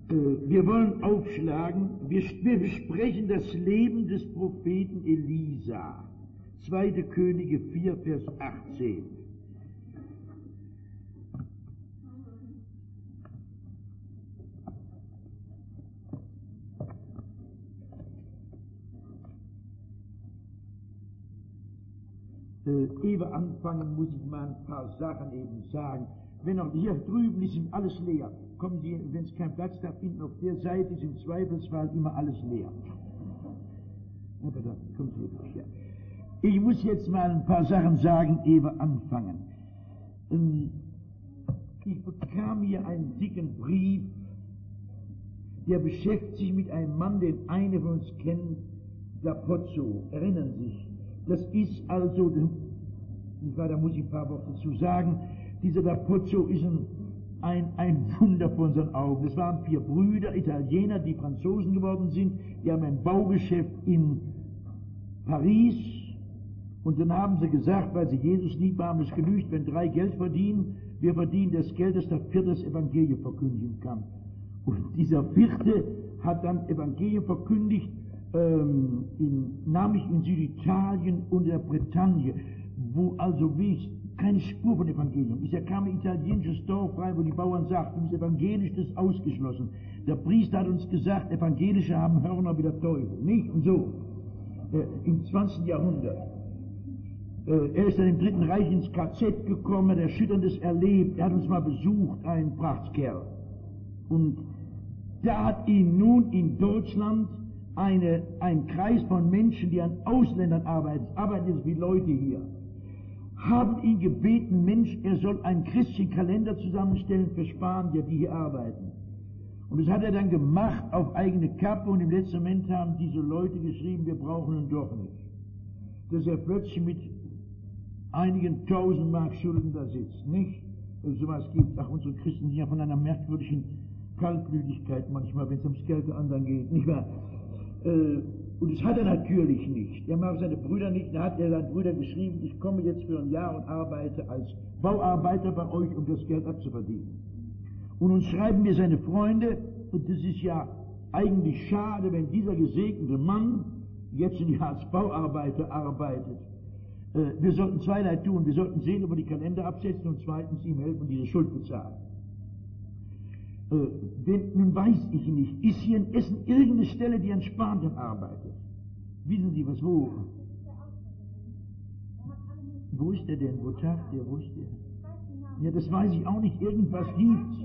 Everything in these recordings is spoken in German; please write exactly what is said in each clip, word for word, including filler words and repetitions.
Wir wollen aufschlagen, wir, wir besprechen das Leben des Propheten Elisa. zweite Könige vier, Vers achtzehn. Äh, ehe anfangen, muss ich mal ein paar Sachen eben sagen. Wenn auch hier drüben ist alles leer. Kommen Sie, wenn es keinen Platz da finden, auf der Seite ist im Zweifelsfall immer alles leer. Aber da kommt Sie durch, ja. Ich muss jetzt mal ein paar Sachen sagen, ehe wir anfangen. Ähm, ich bekam hier einen dicken Brief, der beschäftigt sich mit einem Mann, den einige von uns kennen, Dapozzo, erinnern sich. Das ist also, ich war, da muss ich ein paar Worte zu sagen, dieser Dapozzo ist ein, ein, ein Wunder vor unseren Augen. Es waren vier Brüder, Italiener, die Franzosen geworden sind, die haben ein Baugeschäft in Paris, und dann haben sie gesagt, weil sie Jesus lieb haben, es genügt, wenn drei Geld verdienen, wir verdienen das Geld, dass der vierte das Evangelium verkündigen kann. Und dieser vierte hat dann Evangelium verkündigt, ähm, in, namentlich in Süditalien und in der Bretagne, wo also wie keine Spur von Evangelium ist. Er kam in ein italienisches Dorf rein, wo die Bauern sagten, das Evangelisch ist ausgeschlossen. Der Priester hat uns gesagt, Evangelische haben Hörner wie der Teufel, nicht? Und so, äh, im zwanzigsten Jahrhundert. Äh, er ist dann im Dritten Reich ins K Z gekommen, hat Erschütterndes erlebt, er hat uns mal besucht, ein Prachtkerl. Und da hat ihn nun in Deutschland eine, ein Kreis von Menschen, die an Ausländern arbeiten, arbeiten jetzt wie Leute hier, haben ihn gebeten, Mensch, er soll einen christlichen Kalender zusammenstellen für Spanier, die hier arbeiten. Und das hat er dann gemacht auf eigene Kappe, und im letzten Moment haben diese Leute geschrieben, wir brauchen ihn doch nicht. Dass er plötzlich mit einigen tausend Mark Schulden da sitzt, nicht? Dass es sowas gibt. Ach, unsere Christen sind ja von einer merkwürdigen Kaltblütigkeit manchmal, wenn es ums Geld der anderen geht, nicht wahr? Äh, Und das hat er natürlich nicht. Er mag seine Brüder nicht. Da hat er seinen Brüdern geschrieben, ich komme jetzt für ein Jahr und arbeite als Bauarbeiter bei euch, um das Geld abzuverdienen. Und nun schreiben mir seine Freunde, und das ist ja eigentlich schade, wenn dieser gesegnete Mann jetzt in die als Bauarbeiter arbeitet. Äh, wir sollten zweierlei tun. Wir sollten sehen, ob wir die Kalender absetzen, und zweitens ihm helfen, diese Schuld bezahlen. Äh, denn, nun weiß ich nicht, ist hier in Essen irgendeine Stelle, die an Spanien arbeitet? Wissen Sie was, wo? Wo ist der denn? Wo tagt der? Wo ist der? Ja, das weiß ich auch nicht. Irgendwas gibt's.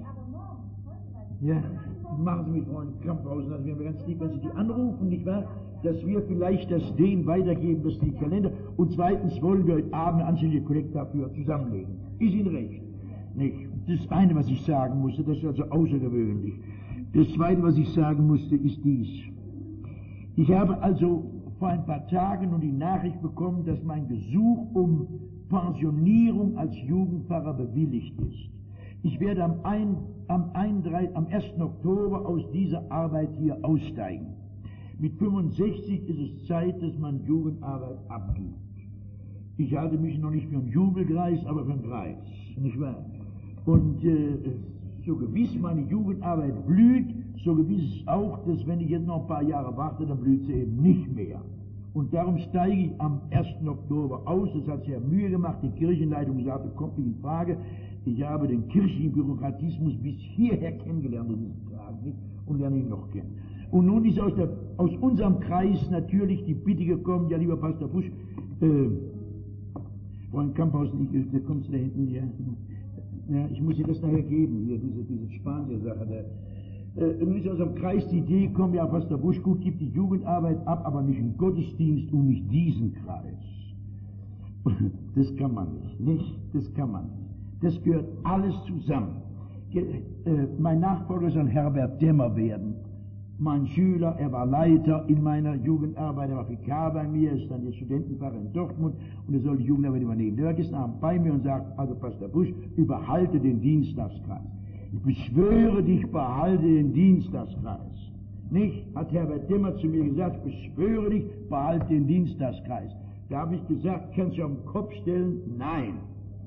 Ja, machen Sie mit Freunden Kamphausen, das wäre mir ganz lieb, wenn Sie die anrufen, nicht wahr? Dass wir vielleicht das denen weitergeben, dass die Kalender, und zweitens wollen wir heute Abend eine anständige Kollekte dafür zusammenlegen. Ist Ihnen recht? Nicht? Das eine, was ich sagen musste, das ist also außergewöhnlich. Das zweite, was ich sagen musste, ist dies. Ich habe also vor ein paar Tagen nun die Nachricht bekommen, dass mein Gesuch um Pensionierung als Jugendpfarrer bewilligt ist. Ich werde am, ein, am, einunddreißigsten am ersten Oktober aus dieser Arbeit hier aussteigen. Mit fünfundsechzig ist es Zeit, dass man Jugendarbeit abgibt. Ich halte mich noch nicht für einen Jubelkreis, aber für einen Kreis, nicht wahr? Und äh, so gewiss meine Jugendarbeit blüht, so gewiss ist auch, dass wenn ich jetzt noch ein paar Jahre warte, dann blüht sie eben nicht mehr. Und darum steige ich am ersten Oktober aus. Das hat sehr Mühe gemacht. Die Kirchenleitung sagte, kommt nicht in Frage. Ich habe den kirchlichen Bürokratismus bis hierher kennengelernt in diesen Tagen, nicht? Und lerne ihn noch kennen. Und nun ist aus, der, aus unserem Kreis natürlich die Bitte gekommen, ja, lieber Pastor Busch, äh, Freund Kamphausen, ich, da kommst du da hinten, ja. Ja, ich muss dir das nachher geben, hier, diese, diese Spanier-Sache. Äh, nun ist aus dem Kreis die Idee gekommen, ja, Pastor Busch, gut, gibt die Jugendarbeit ab, aber nicht im Gottesdienst und nicht diesen Kreis. Das kann man nicht, nicht? Das kann man nicht. Das gehört alles zusammen. Ge äh, mein Nachfolger soll Herbert Dämmer werden. Mein Schüler, er war Leiter in meiner Jugendarbeit, er war Vikar bei mir, ist dann der Studentenpfarrer in Dortmund, und er soll die Jugendarbeit übernehmen. Der ist abends bei mir und sagt, also Pastor Busch, überhalte den Dienstagskreis. Ich beschwöre dich, behalte den Dienstagskreis. Nicht? Hat Herbert Dämmer zu mir gesagt, ich beschwöre dich, behalte den Dienstagskreis. Da habe ich gesagt, kannst du auf den Kopf stellen? Nein.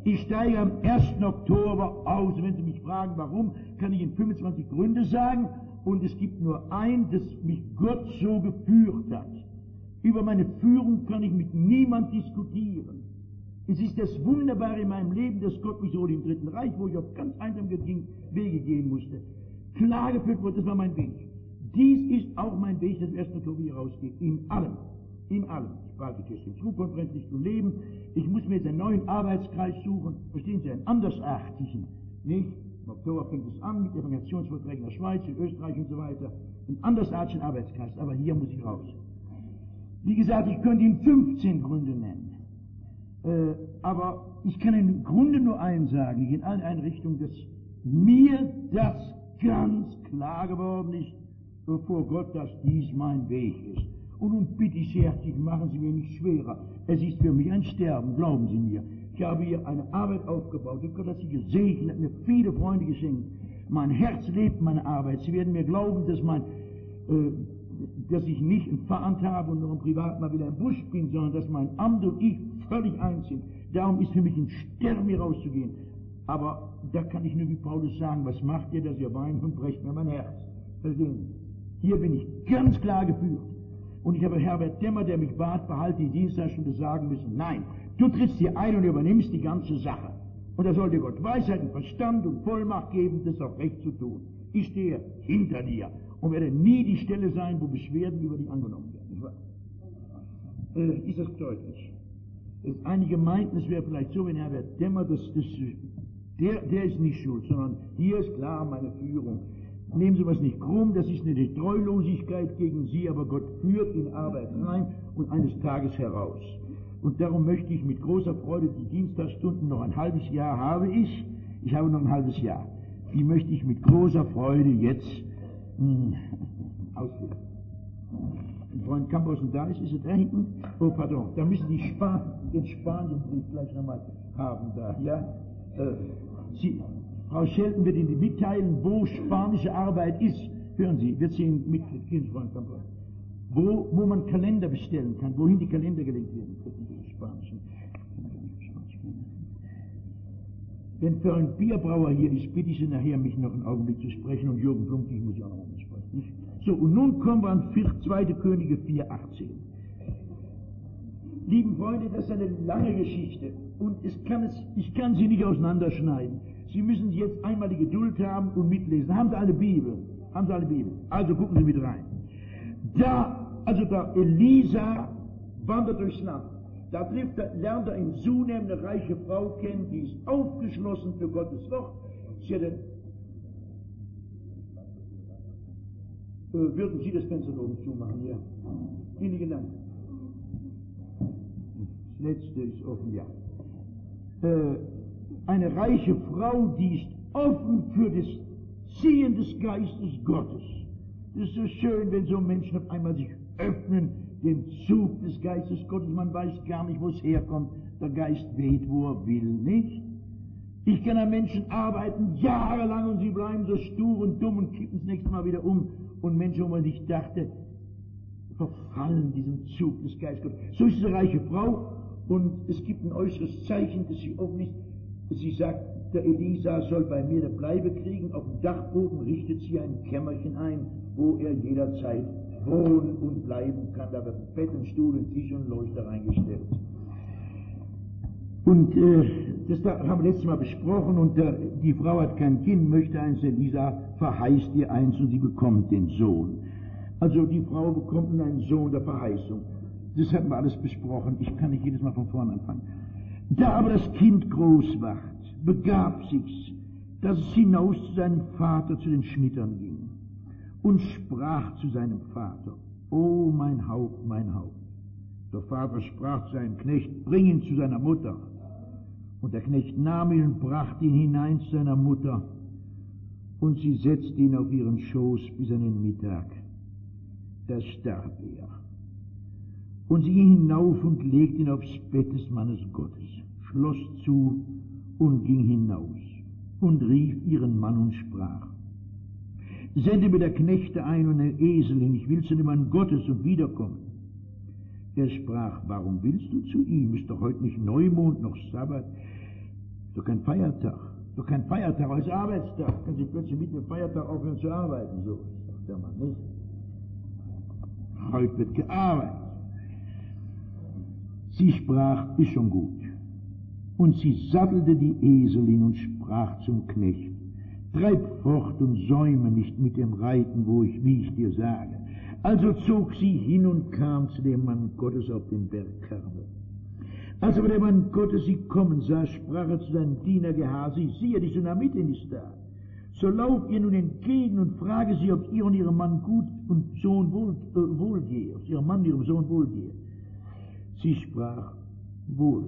Ich steige am ersten Oktober aus. Wenn Sie mich fragen, warum, kann ich Ihnen fünfundzwanzig Gründe sagen. Und es gibt nur ein, dass mich Gott so geführt hat. Über meine Führung kann ich mit niemand diskutieren. Es ist das Wunderbare in meinem Leben, dass Gott mich so im Dritten Reich, wo ich auf ganz einsame Wege gehen musste, klar geführt wurde, das war mein Weg. Dies ist auch mein Weg, dass ich erst Oktober hier rausgehe. In allem. In allem. Ich brauche die Kirche Schulkonferenz nicht zu leben. Ich muss mir jetzt einen neuen Arbeitskreis suchen. Verstehen Sie, einen andersartigen. Nicht? Im Oktober fängt es an mit Evangelisationsvorträgen in der Schweiz, in Österreich und so weiter. Einen andersartigen Arbeitskreis. Aber hier muss ich raus. Wie gesagt, ich könnte Ihnen fünfzehn Gründe nennen. Äh, aber ich kann im Grunde nur eins sagen, in allen Einrichtungen, dass mir das ganz klar geworden ist, vor Gott, dass dies mein Weg ist. Und nun bitte ich Sie herzlich, machen Sie mir nicht schwerer. Es ist für mich ein Sterben, glauben Sie mir. Ich habe hier eine Arbeit aufgebaut, und Gott hat sie gesegnet, hat mir viele Freunde geschenkt. Mein Herz lebt meine Arbeit. Sie werden mir glauben, dass mein, äh, dass ich nicht ein Pfarramt habe und nur im Privat mal wieder im Busch bin, sondern dass mein Amt und ich völlig eins sind. Darum ist für mich ein Sterben, hier rauszugehen. Aber da kann ich nur wie Paulus sagen, was macht ihr, dass ihr weint und brecht mir mein Herz? Verstehen Sie? Hier bin ich ganz klar geführt. Und ich habe Herbert Demmer, der mich bat, behalte die Dienststunde, sagen müssen, nein, du trittst hier ein und übernimmst die ganze Sache. Und da soll dir Gott Weisheit und Verstand und Vollmacht geben, das auch recht zu tun. Ich stehe hinter dir und werde nie die Stelle sein, wo Beschwerden über dich angenommen werden. Nicht wahr? Äh, ist das deutlich? Es, einige meinten, es wäre vielleicht so, wenn Herbert Demmer, das, das, der, der ist nicht schuld, sondern hier ist klar meine Führung. Nehmen Sie was nicht krumm, das ist eine Treulosigkeit gegen Sie, aber Gott führt in Arbeit rein und eines Tages heraus. Und darum möchte ich mit großer Freude die Dienstagsstunden, noch ein halbes Jahr habe ich, ich habe noch ein halbes Jahr, die möchte ich mit großer Freude jetzt mh, ausführen. Ein Freund Kamphausen da ist, ist er da hinten? Oh, pardon, da müssen die Span den Spanienbrief gleich nochmal haben da, ja? Äh, Sie... Frau Schelten wird Ihnen mitteilen, wo spanische Arbeit ist. Hören Sie, wird sie Ihnen mitteilen, wo, wo man Kalender bestellen kann, wohin die Kalender gelegt werden. Spanischen. Wenn für einen Bierbrauer hier ist, bitte ich Sie nachher, mich noch einen Augenblick zu sprechen, und Jürgen Blumkig muss ich auch noch einmal sprechen. So, und nun kommen wir an zweite Könige vier achtzehn. Lieben Freunde, das ist eine lange Geschichte, und es kann es, ich kann sie nicht auseinanderschneiden. Sie müssen jetzt einmal die Geduld haben und mitlesen. Haben Sie eine Bibel? Haben Sie eine Bibel? Also gucken Sie mit rein. Da, also da Elisa wandert durchs Land. Da trifft er, lernt er in Sunem eine reiche Frau kennen, die ist aufgeschlossen für Gottes Wort. Sie hat, äh, würden Sie das Fenster oben zumachen? Ja. Vielen Dank. Das letzte ist offen, ja. Äh, Eine reiche Frau, die ist offen für das Ziehen des Geistes Gottes. Das ist so schön, wenn so Menschen auf einmal sich öffnen, dem Zug des Geistes Gottes. Man weiß gar nicht, wo es herkommt. Der Geist weht, wo er will, nicht? Ich kann an Menschen arbeiten, jahrelang, und sie bleiben so stur und dumm und kippen das nächste Mal wieder um. Und Menschen, wo man nicht dachte, verfallen diesem Zug des Geistes Gottes. So ist diese reiche Frau, und es gibt ein äußeres Zeichen, das sie offen ist. Sie sagt, der Elisa soll bei mir eine Bleibe kriegen. Auf dem Dachboden richtet sie ein Kämmerchen ein, wo er jederzeit wohnen und bleiben kann. Da wird ein Bett, ein Stuhl, ein Tisch und ein Leuchter reingestellt. Und äh, das da haben wir letztes Mal besprochen, und äh, die Frau hat kein Kind, möchte eins, Elisa verheißt ihr eins, und sie bekommt den Sohn. Also die Frau bekommt einen Sohn der Verheißung. Das hatten wir alles besprochen. Ich kann nicht jedes Mal von vorne anfangen. Da aber das Kind groß ward, begab sich's, dass es hinaus zu seinem Vater, zu den Schnittern ging, und sprach zu seinem Vater, O mein Haupt, mein Haupt. Der Vater sprach zu seinem Knecht, bring ihn zu seiner Mutter. Und der Knecht nahm ihn und brachte ihn hinein zu seiner Mutter, und sie setzte ihn auf ihren Schoß bis an den Mittag. Da starb er. Und sie ging hinauf und legte ihn aufs Bett des Mannes Gottes, schloss zu und ging hinaus und rief ihren Mann und sprach, sende mir der Knechte ein und eine Eselin, ich will zu dem Mann Gottes und wiederkommen. Er sprach, warum willst du zu ihm? Ist doch heute nicht Neumond noch Sabbat. Doch kein Feiertag. Doch kein Feiertag als Arbeitstag. Kann sich plötzlich mit dem Feiertag aufhören zu arbeiten. So sagt der Mann nicht. Heute wird gearbeitet. Sie sprach, ist schon gut. Und sie sattelte die Eselin und sprach zum Knecht, treib fort und säume nicht mit dem Reiten, wo ich, wie ich dir sage. Also zog sie hin und kam zu dem Mann Gottes auf den Berg Karmel. Als aber der Mann Gottes sie kommen sah, sprach er zu seinem Diener Gehasi, siehe, die Sunamitin ist da. So lauf ihr nun entgegen und frage sie, ob ihr und ihrem Mann gut und Sohn wohl, äh, wohlgehe, ob ihrem Mann und ihrem Sohn wohlgehe. Sie sprach, wohl.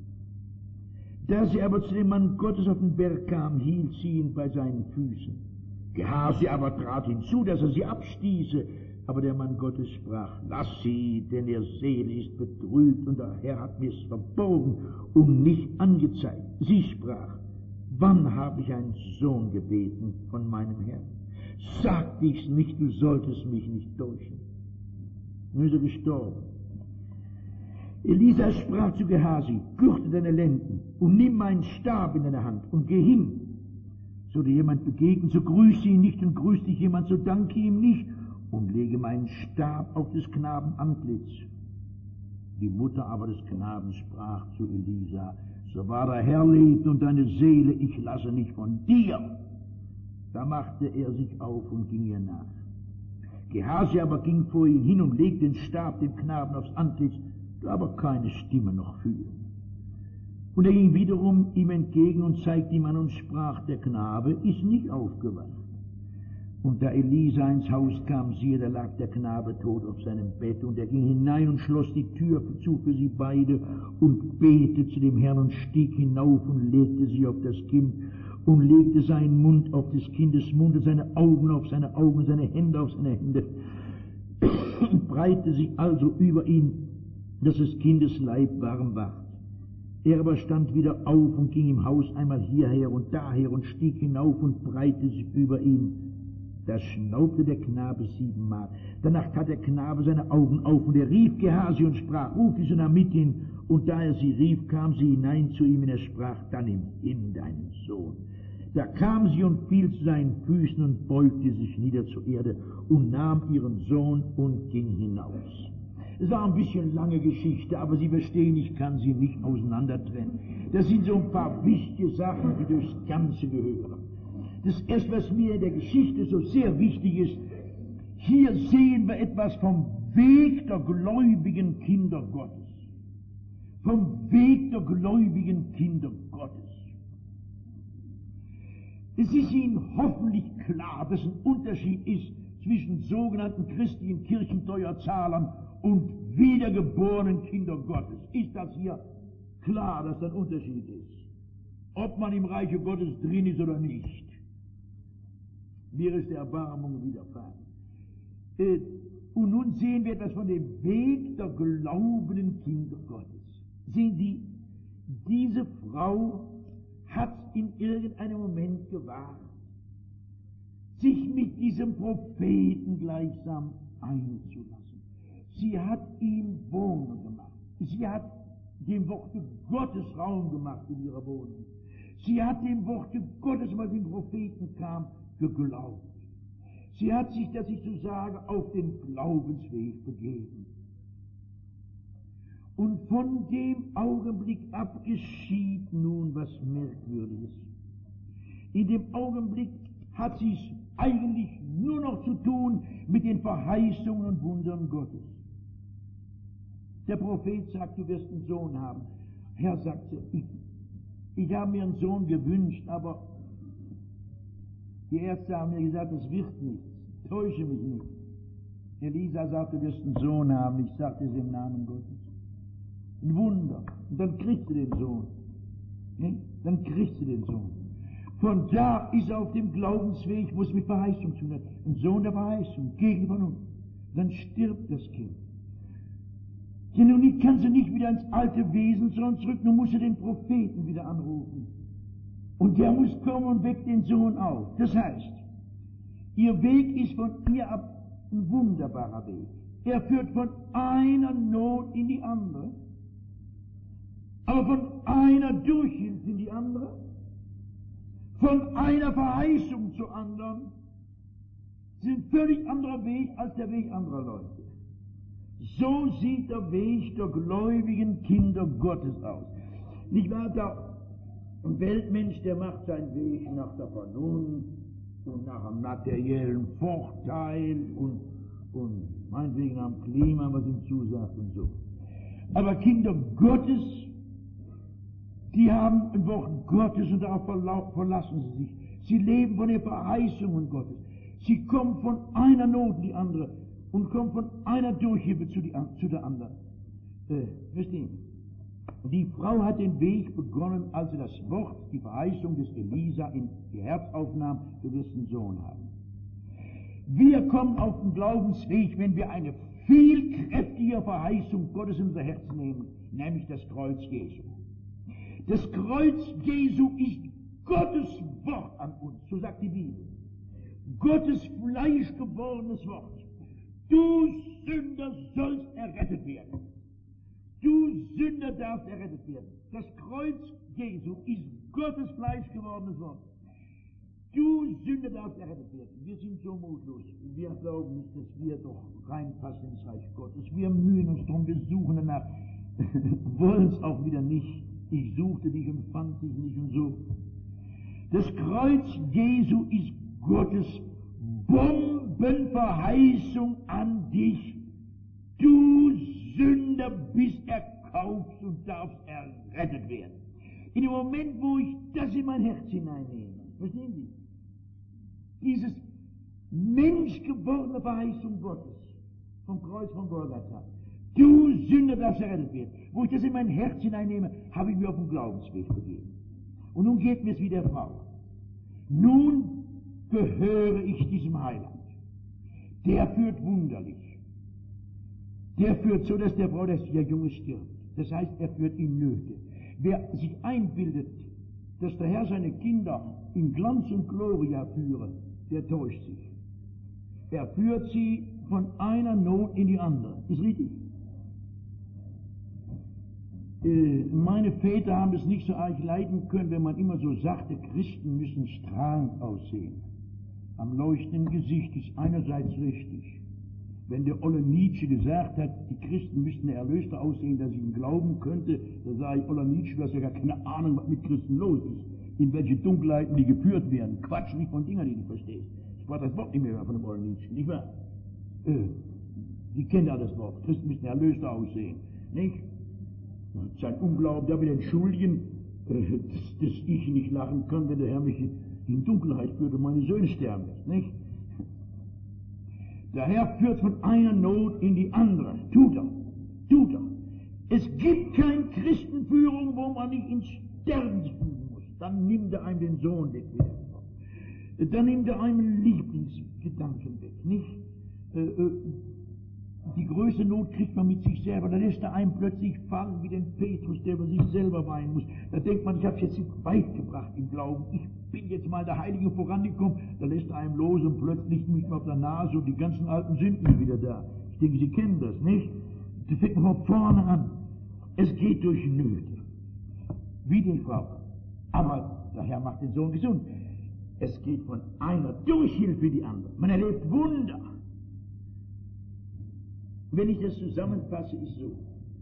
Da sie aber zu dem Mann Gottes auf den Berg kam, hielt sie ihn bei seinen Füßen. Gehasi aber trat hinzu, dass er sie abstieße. Aber der Mann Gottes sprach, lass sie, denn ihr Seele ist betrübt und der Herr hat mir's verborgen und nicht angezeigt. Sie sprach, wann habe ich einen Sohn gebeten von meinem Herrn? Sagte ich's nicht, du solltest mich nicht täuschen. Nun ist er gestorben. Elisa sprach zu Gehasi, gürte deine Lenden und nimm meinen Stab in deine Hand und geh hin. So dir jemand begegnet, so grüße ihn nicht, und grüßt dich jemand, so danke ihm nicht, und lege meinen Stab auf des Knaben Antlitz. Die Mutter aber des Knaben sprach zu Elisa, so wahr der Herr lebt und deine Seele, ich lasse nicht von dir. Da machte er sich auf und ging ihr nach. Gehasi aber ging vor ihn hin und legte den Stab dem Knaben aufs Antlitz, aber keine Stimme noch fühlen. Und er ging wiederum ihm entgegen und zeigte ihm an und sprach, der Knabe ist nicht aufgewacht. Und da Elisa ins Haus kam, siehe, da lag der Knabe tot auf seinem Bett, und er ging hinein und schloss die Tür zu für sie beide und betete zu dem Herrn und stieg hinauf und legte sich auf das Kind und legte seinen Mund auf des Kindes Mund und seine Augen auf seine Augen, seine Hände auf seine Hände und breitete sich also über ihn, dass des Kindes Leib warm ward. Er aber stand wieder auf und ging im Haus einmal hierher und daher und stieg hinauf und breitete sich über ihn. Da schnaubte der Knabe siebenmal. Danach tat der Knabe seine Augen auf, und er rief Gehasi und sprach, ruf die Sunamitin. Und da er sie rief, kam sie hinein zu ihm, und er sprach, dann nimm hin deinen Sohn. Da kam sie und fiel zu seinen Füßen und beugte sich nieder zur Erde und nahm ihren Sohn und ging hinaus. Es war ein bisschen lange Geschichte, aber Sie verstehen, ich kann sie nicht auseinandertrennen. Das sind so ein paar wichtige Sachen, die durchs Ganze gehören. Das erste, was mir in der Geschichte so sehr wichtig ist, hier sehen wir etwas vom Weg der gläubigen Kinder Gottes. Vom Weg der gläubigen Kinder Gottes. Es ist Ihnen hoffentlich klar, dass ein Unterschied ist zwischen sogenannten christlichen Kirchensteuerzahlern und wiedergeborenen Kinder Gottes. Ist das hier klar, dass das ein Unterschied ist? Ob man im Reiche Gottes drin ist oder nicht. Mir ist der Erbarmung widerfahren. Äh, und nun sehen wir etwas von dem Weg der glaubenden Kinder Gottes. Sehen Sie, diese Frau hat in irgendeinem Moment gewagt, sich mit diesem Propheten gleichsam einzulassen. Sie hat ihm Wohnung gemacht. Sie hat dem Worte Gottes Raum gemacht in ihrer Wohnung. Sie hat dem Worte Gottes, was dem Propheten kam, geglaubt. Sie hat sich, dass ich so sage, auf den Glaubensweg begeben. Und von dem Augenblick ab geschieht nun was Merkwürdiges. In dem Augenblick hat sie es eigentlich nur noch zu tun mit den Verheißungen und Wundern Gottes. Der Prophet sagt, du wirst einen Sohn haben. Herr sagte, ich, ich habe mir einen Sohn gewünscht, aber die Ärzte haben mir gesagt, es wird nichts. Täusche mich nicht. Elisa sagte, du wirst einen Sohn haben. Ich sagte es im Namen Gottes. Ein Wunder. Und dann kriegst du den Sohn. Ne? Dann kriegst du den Sohn. Von da ist er auf dem Glaubensweg, wo es mit Verheißung zu tun hat. Ein Sohn der Verheißung, gegen von uns. Dann stirbt das Kind. Ja, nun kannst du nicht wieder ins alte Wesen, sondern zurück. Nun musst du den Propheten wieder anrufen. Und der muss kommen und weckt den Sohn auf. Das heißt, ihr Weg ist von ihr ab ein wunderbarer Weg. Er führt von einer Not in die andere. Aber von einer Durchhilfe in die andere, von einer Verheißung zur anderen, sind völlig anderer Weg als der Weg anderer Leute. So sieht der Weg der gläubigen Kinder Gottes aus. Nicht wahr? Der Weltmensch, der macht seinen Weg nach der Vernunft und nach einem materiellen Vorteil und, und meinetwegen am Klima, was ihm zusagt und so. Aber Kinder Gottes, die haben ein Wort Gottes und darauf verlassen sie sich. Sie leben von den Verheißungen Gottes. Sie kommen von einer Not in die andere und kommen von einer Durchhilfe zu, die, zu der anderen. Äh, verstehen? Die Frau hat den Weg begonnen, als sie das Wort, die Verheißung des Elisa in ihr Herz aufnahm, du wirst einen Sohn haben. Wir kommen auf den Glaubensweg, wenn wir eine viel kräftige Verheißung Gottes in unser Herz nehmen, nämlich das Kreuz Jesu. Das Kreuz Jesu ist Gottes Wort an uns, so sagt die Bibel. Gottes fleischgewordenes Wort. Du Sünder sollst errettet werden. Du Sünder darfst errettet werden. Das Kreuz Jesu ist Gottes fleischgewordenes Wort. Du Sünder darfst errettet werden. Wir sind so mutlos. Wir glauben nicht, dass wir doch reinpassen ins Reich Gottes. Wir mühen uns drum, wir suchen danach, wollen es auch wieder nicht. Ich suchte dich und fand dich nicht und so. Das Kreuz Jesu ist Gottes Bombenverheißung an dich. Du Sünder bist erkauft und darfst errettet werden. In dem Moment, wo ich das in mein Herz hineinnehme, verstehen Sie? Dieses menschgewordene Verheißung Gottes vom Kreuz von Golgatha. Du Sünder darfst errettet werden. Wo ich das in mein Herz hineinnehme, habe ich mir auf den Glaubensweg begeben. Und nun geht mir es wie der Frau. Nun gehöre ich diesem Heiland. Der führt wunderlich. Der führt so, dass der Frau, dass der Junge stirbt. Das heißt, er führt in Nöte. Wer sich einbildet, dass der Herr seine Kinder in Glanz und Gloria führe, der täuscht sich. Er führt sie von einer Not in die andere. Ist richtig? Äh, meine Väter haben es nicht so arg leiden können, wenn man immer so sagte, Christen müssen strahlend aussehen. Am leuchtenden Gesicht ist einerseits richtig. Wenn der Olle Nietzsche gesagt hat, die Christen müssten erlöster aussehen, dass ich ihm glauben könnte, da sage ich, Olle Nietzsche, du hast ja gar keine Ahnung, was mit Christen los ist, in welche Dunkelheiten die geführt werden. Quatsch nicht von Dingen, die du verstehst. Ich brauche das Wort nicht mehr von dem Olle Nietzsche, nicht wahr? Äh, die kennen ja das Wort. Christen müssen erlöster aussehen, nicht? Sein Unglauben, der will entschuldigen, äh, dass, dass ich nicht lachen kann, wenn der Herr mich in Dunkelheit führt und meine Söhne sterben lässt, nicht? Der Herr führt von einer Not in die andere. Tut er. Tut er. Es gibt keine Christenführung, wo man nicht ins Sterben fügen muss. Dann nimmt er einem den Sohn weg. Dann nimmt er einem Lieblingsgedanken weg. Nicht? Äh, äh, die größte Not kriegt man mit sich selber. Da lässt er einen plötzlich fallen wie den Petrus, der über sich selber weinen muss. Da denkt man, ich habe es jetzt weit gebracht im Glauben. Ich bin jetzt mal der Heilige vorangekommen. Da lässt er einen los und plötzlich nicht mehr auf der Nase und die ganzen alten Sünden sind wieder da. Ich denke, Sie kennen das, nicht? Das fängt man von vorne an. Es geht durch Nöte. Wie die Frau. Aber der Herr macht den Sohn gesund. Es geht von einer Durchhilfe in die andere. Man erlebt Wunder. Wenn ich das zusammenfasse, ist so.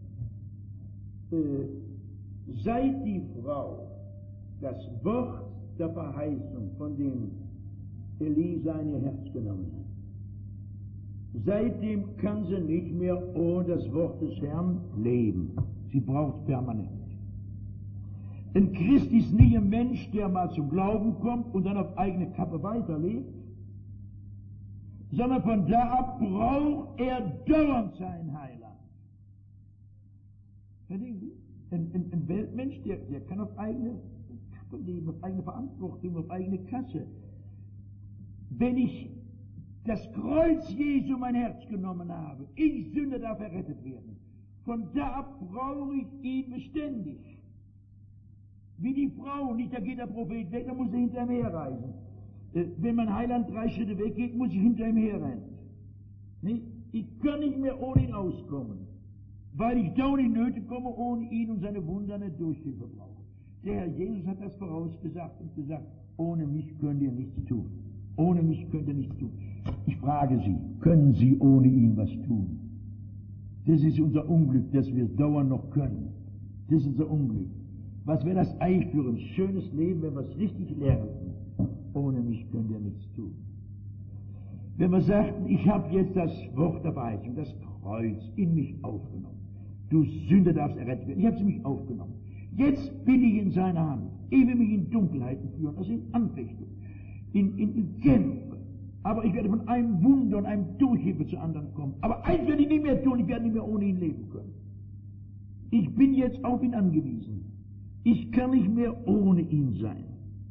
Äh, seit die Frau das Wort der Verheißung von dem Elisa in ihr Herz genommen hat, seitdem kann sie nicht mehr ohne das Wort des Herrn leben. Sie braucht permanent. Ein Christ ist nicht ein Mensch, der mal zum Glauben kommt und dann auf eigene Kappe weiterlebt, sondern von da ab braucht er dauernd seinen Heiland. Ein, ein, ein Weltmensch, der, der kann auf eigene Kappe leben, auf eigene Verantwortung, auf eigene Kasse. Wenn ich das Kreuz Jesu mein Herz genommen habe, ich Sünder darf errettet werden, von da ab brauche ich ihn beständig. Wie die Frau, nicht da geht der Prophet weg, da muss er hinter ihm herreisen. Wenn mein Heiland drei Schritte weggeht, muss ich hinter ihm herrennen. Nicht? Ich kann nicht mehr ohne ihn auskommen. weil ich dauernd in Nöte komme, ohne ihn und seine Wunder eine Durchhilfe brauche. Der Herr Jesus hat das vorausgesagt und gesagt, ohne mich könnt ihr nichts tun. Ohne mich könnt ihr nichts tun. Ich frage Sie, können Sie ohne ihn was tun? Das ist unser Unglück, dass wir es dauernd noch können. Das ist unser Unglück. Was wäre das eigentlich für ein schönes Leben, wenn wir es richtig lernten? Ohne mich könnt ihr nichts tun. Wenn wir sagten, ich habe jetzt das Wort der Verheißung, das Kreuz in mich aufgenommen. Du Sünder darfst errettet werden. Ich habe es in mich aufgenommen. Jetzt bin ich in seiner Hand. Ich will mich in Dunkelheiten führen, also in Anfechtung, in, in, in Kämpfe. Aber ich werde von einem Wunder und einem Durchhilfe zu anderen kommen. Aber eins werde ich nicht mehr tun, ich werde nicht mehr ohne ihn leben können. Ich bin jetzt auf ihn angewiesen. Ich kann nicht mehr ohne ihn sein.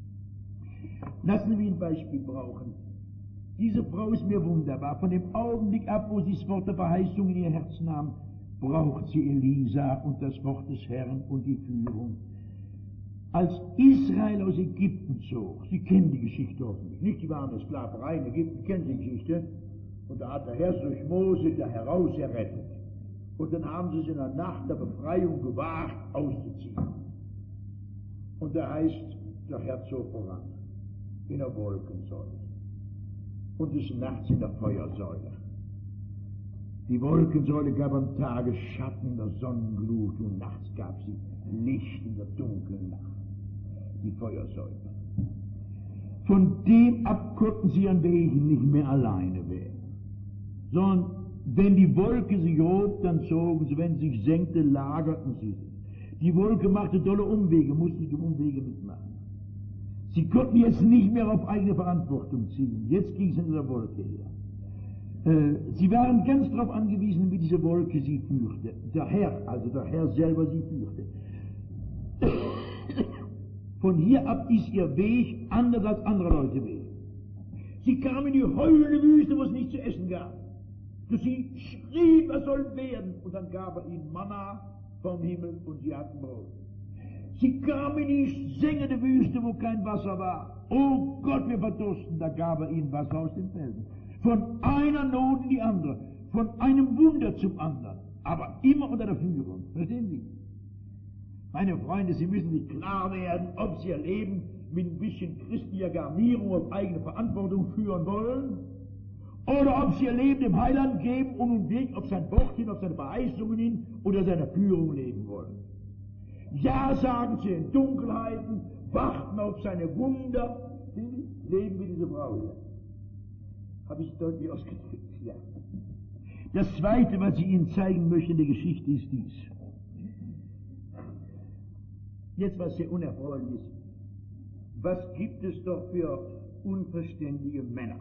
Lassen wir ein Beispiel brauchen. Diese Frau ist mir wunderbar. Von dem Augenblick ab, wo sie das Wort der Verheißung in ihr Herz nahm, braucht sie Elisa und das Wort des Herrn und die Führung. Als Israel aus Ägypten zog, Sie kennen die Geschichte hoffentlich, nicht? Die waren in der Sklaverei in Ägypten, kennen die Geschichte. Und da hat der Herr durch Mose da heraus errettet. Und dann haben sie es in der Nacht der Befreiung gewagt, auszuziehen. Und da heißt, der Herr zog voran, in der Wolkensäule. Und des Nachts in der Feuersäule. Die Wolkensäule gab am Tage Schatten in der Sonnenglut und nachts gab sie Licht in der dunklen Nacht. Die Feuersäule. Von dem ab konnten sie an Wegen nicht mehr alleine werden. Sondern wenn die Wolke sich hob, dann zogen sie, wenn sie sich senkte, lagerten sie sich. Die Wolke machte dolle Umwege, mussten die Umwege mitmachen. Sie konnten jetzt nicht mehr auf eigene Verantwortung ziehen. Jetzt ging es in der Wolke her. Äh, sie waren ganz darauf angewiesen, wie diese Wolke sie führte. Der Herr, also der Herr selber sie führte. Von hier ab ist ihr Weg anders als andere Leute Weg. Sie kamen in die heulende Wüste, wo es nichts zu essen gab. Und sie schrien, was soll werden? Und dann gab er ihnen Manna vom Himmel und sie hatten Brot. Sie kamen in die sengende Wüste, wo kein Wasser war. Oh Gott, wir verdursten, da gab er ihnen Wasser aus den Felsen. Von einer Not in die andere, von einem Wunder zum anderen, aber immer unter der Führung. Verstehen Sie? Meine Freunde, Sie müssen sich klar werden, ob Sie Ihr Leben mit ein bisschen christlicher Garnierung auf eigene Verantwortung führen wollen, oder ob Sie Ihr Leben dem Heiland geben und nun Weg auf sein Wort hin, auf seine Verheißungen hin oder seiner Führung leben wollen. Ja, sagen Sie in Dunkelheiten, warten auf seine Wunder, leben wie diese Frau hier. Habe ich deutlich ausgedrückt? Ja. Das Zweite, was ich Ihnen zeigen möchte in der Geschichte, ist dies. Jetzt was sehr Unerfreuliches. Was gibt es doch für unverständige Männer?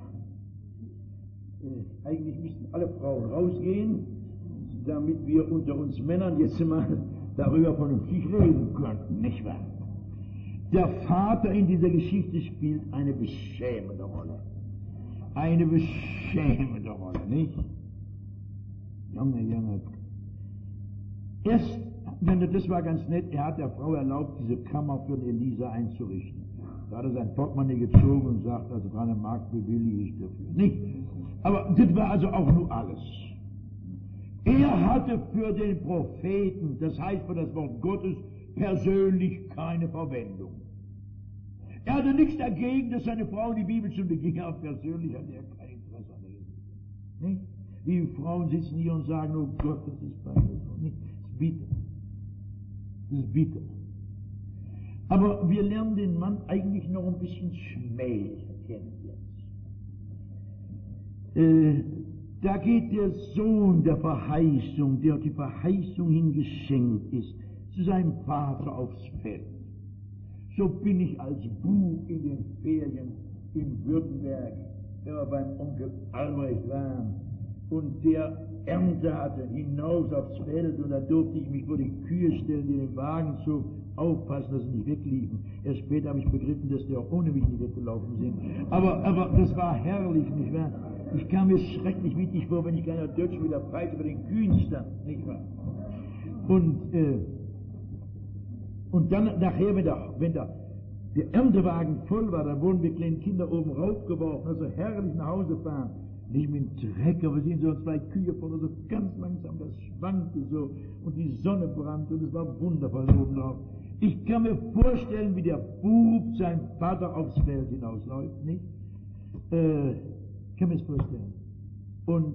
Äh, eigentlich müssten alle Frauen rausgehen, damit wir unter uns Männern jetzt mal darüber vernünftig reden könnten, nicht wahr? Der Vater in dieser Geschichte spielt eine beschämende Rolle. Eine beschämende Rolle, nicht? Junge, Junge. Erst, das war ganz nett, er hat der Frau erlaubt, diese Kammer für den Elisa einzurichten. Da hat er sein Portemonnaie gezogen und sagt, also dran am Markt bewillige ich dafür. Nicht? Aber das war also auch nur alles. Er hatte für den Propheten, das heißt für das Wort Gottes, persönlich keine Verwendung. Er hatte nichts dagegen, dass seine Frau die Bibelstunde ging, aber persönlich hatte er kein Interesse an ihr. Nicht? Wie Frauen sitzen hier und sagen, oh Gott, das ist bei mir so. Nicht? Das ist bitter. Das ist bitter. Aber wir lernen den Mann eigentlich noch ein bisschen schmählicher kennen jetzt. Äh, da geht der Sohn der Verheißung, der die Verheißung hingeschenkt ist, zu seinem Vater aufs Feld. So bin ich als Buch in den Ferien in Württemberg, wenn wir beim Onkel Albrecht waren und der Ernte hatte, hinaus aufs Feld, und da durfte ich mich vor die Kühe stellen, die den Wagen zog, aufpassen, dass sie nicht wegliefen. Erst später habe ich begriffen, dass die auch ohne mich nicht weggelaufen sind. Aber, aber das war herrlich, nicht wahr? Ich kam mir schrecklich wichtig vor, wenn ich keiner Deutsch mit der Peitsche über den Kühen stand, nicht wahr? Und, äh, und dann nachher, wenn der, wenn der, der Erntewagen voll war, da wurden wir kleinen Kinder oben raufgeworfen, also herrlich nach Hause fahren. Nicht mit dem Dreck, aber sehen so zwei Kühe voller, so ganz langsam, das schwankte so und die Sonne brannte und es war wundervoll oben drauf. Ich kann mir vorstellen, wie der Bub sein Vater aufs Feld hinausläuft, nicht? Äh, kann mir das vorstellen. Und,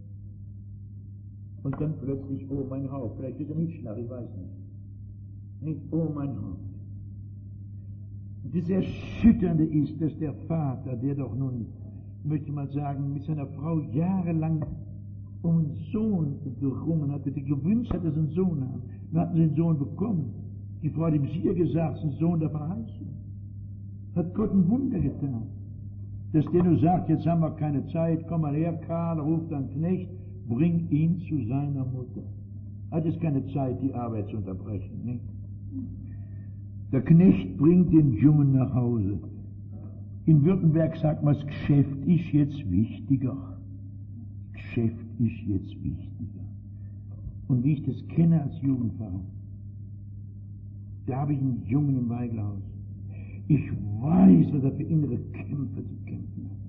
und dann plötzlich, oh mein Haupt, vielleicht ist er nicht Schlag, ich weiß nicht. Nicht, oh mein Haupt. Das Erschütternde ist, dass der Vater, der doch nun, möchte ich mal sagen, mit seiner Frau jahrelang um einen Sohn gerungen hatte, der gewünscht hat, dass sie einen Sohn haben. Dann hatten sie den Sohn bekommen. Die Frau hat ihm sicher gesagt, ein Sohn der Verheißung. Hat Gott ein Wunder getan. Dass der nur sagt, jetzt haben wir keine Zeit, komm mal her, Karl, ruft einen Knecht, bring ihn zu seiner Mutter. Hat jetzt keine Zeit, die Arbeit zu unterbrechen, nicht? Der Knecht bringt den Jungen nach Hause. In Württemberg sagt man, das Geschäft ist jetzt wichtiger. Das Geschäft ist jetzt wichtiger. Und wie ich das kenne als Jugendpfarrer, da habe ich einen Jungen im Weigelhaus. Ich weiß, was er für innere Kämpfe zu kämpfen hat.